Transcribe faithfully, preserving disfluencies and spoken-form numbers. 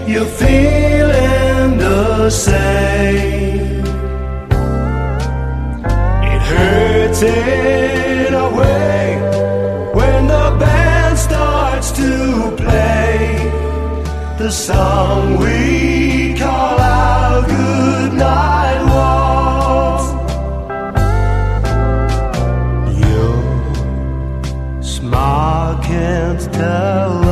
you're feeling the same. It hurts in a way when the band starts to play the song we call our goodnight walk. Your smile can't tell